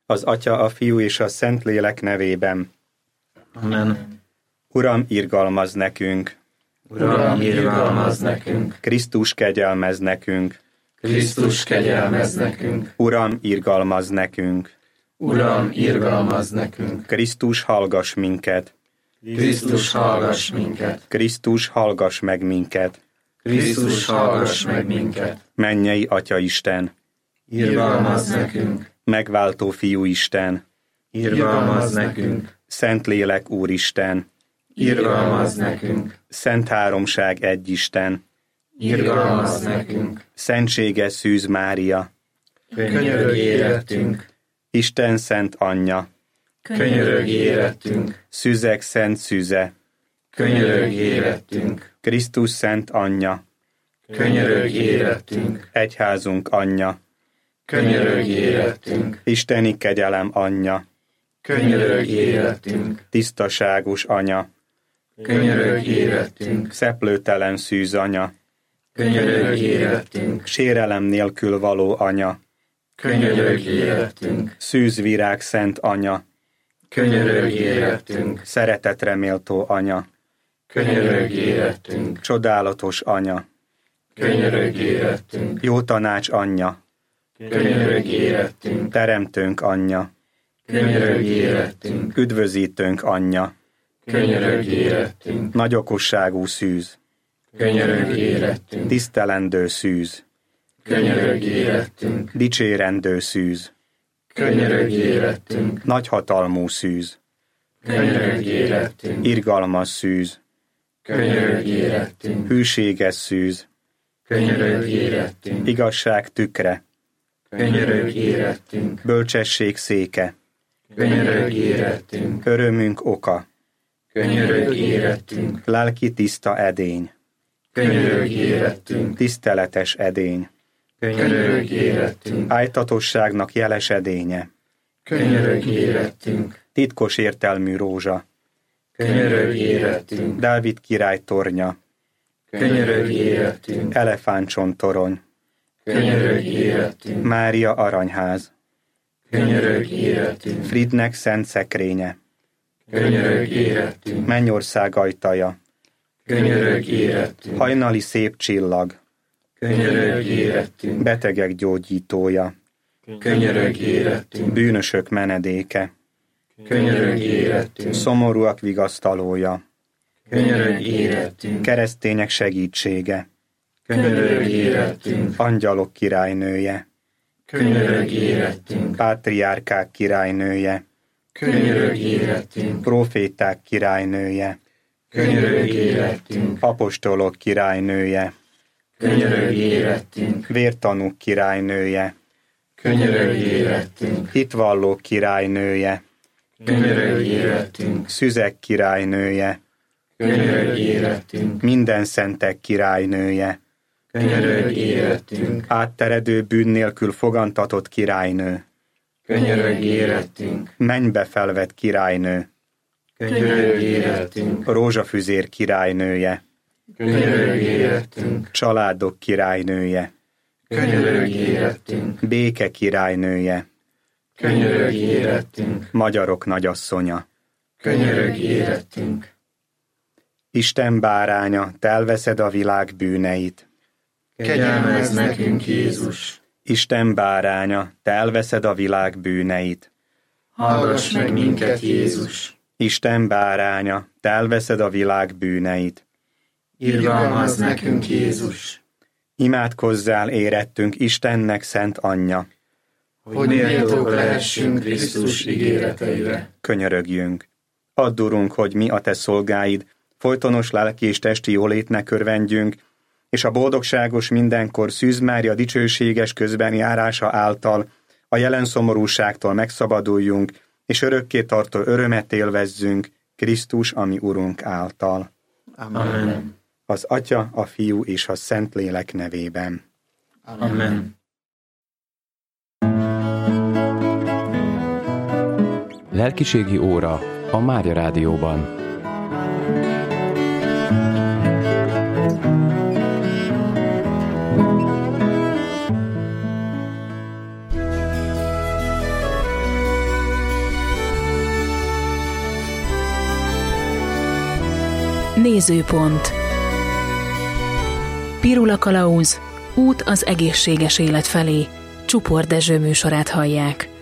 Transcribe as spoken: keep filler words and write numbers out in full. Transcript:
Az Atya, a Fiú és a Szentlélek nevében. Amen. Uram, irgalmazz nekünk! Uram, irgalmazz nekünk! Krisztus, kegyelmezz nekünk! Krisztus, kegyelmezz nekünk! Uram, irgalmazz nekünk! Uram, irgalmazz nekünk! Krisztus, hallgass minket! Krisztus, hallgass minket! Krisztus, hallgass meg minket! Krisztus, hallgass meg minket! Mennyei Atya Isten! Irgalmazz nekünk! Megváltó Fiú Isten! Irgalmazz nekünk! Szentlélek Úristen! Irgalmazz nekünk! Szent Háromság egy Isten! Irgalmazz nekünk! Szentséges Szűz Mária! Könyörögj érettünk! Isten Szent Anyja! Könyörögj érettünk! Szüzek Szent Szüze! Könyörögj érettünk! Krisztus Szent Anyja! Könyörögj érettünk! Egyházunk Anyja! Könyörögj érettünk! Isteni kegyelem Anyja! Könyörögj érettünk! Tisztaságos Anya! Könyörögj érettünk! Szeplőtelen Szűz Anya! Könyörögj érettünk! Sérelem nélkül való Anya! Könyörögj érettünk! Szűz Virág Szent Anya! Könyörögj érettünk! Szeretetre méltó Anya! Könyörögj érettünk! Csodálatos Anya! Könyörögj érettünk! Jó tanács Anyja! Könyörögj érettünk! Teremtőnk Anyja! Könyörögj érettünk! Üdvözítőnk Anyja! Könyörögj érettünk! Nagy okosságú Szűz! Könyörögj érettünk! Tisztelendő Szűz! Könyörögj érettünk! Dicsérendő Szűz! Könyörögj érettünk! Nagyhatalmú Szűz! Könyörögj érettünk! Irgalmas Szűz! Könyörögj érettünk! Hűséges Szűz! Könyörögj érettünk! Igazság tükre! Könyörögj érettünk! Bölcsesség széke! Könyörögj érettünk! Örömünk oka! Könyörögj érettünk! Lelki tiszta edény! Könyörögj érettünk! Tiszteletes edény! Könyörögj érettünk! Ájtatosságnak jeles edénye! Könyörögj érettünk! Titkos értelmű rózsa! Könyörögj érettünk! Dávid király tornya! Könyörögj érettünk! Elefántcsontorony! Könyörögj érettünk! Mária aranyház! Könyörögj érettünk! Fridnek szent szekrénye! Könyörögj érettünk! Mennyország ajtaja! Könyörögj érettünk! Hajnali szép csillag! Könyörögj érettünk! Betegek gyógyítója! Könyörögj érettünk! Bűnösök menedéke! Könyörögj érettünk! Szomorúak vigasztalója! Könyörögj érettünk! Keresztények segítsége! Könyörögj érettünk! Angyalok királynője! Könyörögj érettünk! Pátriárkák királynője! Könyörögj érettünk! Proféták királynője! Könyörögj érettünk! Apostolok királynője! Könyörögj érettünk! Vértanúk királynője! Könyörögj érettünk! Hitvallók királynője! Könyörögj érettünk! Szüzek királynője! Könyörögj érettünk! Minden szentek királynője! Könyörögj érettünk! Átteredő bűn nélkül fogantatott királynő! Könyörögj érettünk! Mennybe felvett királynő! Könyörögj érettünk! Rózsafüzér királynője! Könyörögj érettünk! Családok királynője! Könyörögj érettünk! Béke királynője! Könyörögj érettünk! Magyarok nagyasszonya! Könyörögj érettünk! Isten báránya, te elveszed a világ bűneit! Kegyelmezz nekünk, Jézus! Isten báránya, te elveszed a világ bűneit! Hallgass meg minket, Jézus! Isten báránya, te elveszed a világ bűneit! Irgalmazz nekünk, Jézus! Imádkozzál érettünk Istennek szent anyja! Hogy méltók lehessünk Krisztus ígéreteire. Könyörögjünk! Add, Urunk, hogy mi a te szolgáid, folytonos lelki és testi jólétnek örvendjünk, és a boldogságos mindenkor Szűz Mária dicsőséges közbenjárása által a jelen szomorúságtól megszabaduljunk, és örökké tartó örömet élvezzünk Krisztus, ami Urunk által. Amen. Az Atya, a Fiú és a Szentlélek nevében. Amen. Lelkiségi óra a Mária Rádióban. Nézőpont. Pirula Kalauz, út az egészséges élet felé. Csupor Dezső műsorát hallják.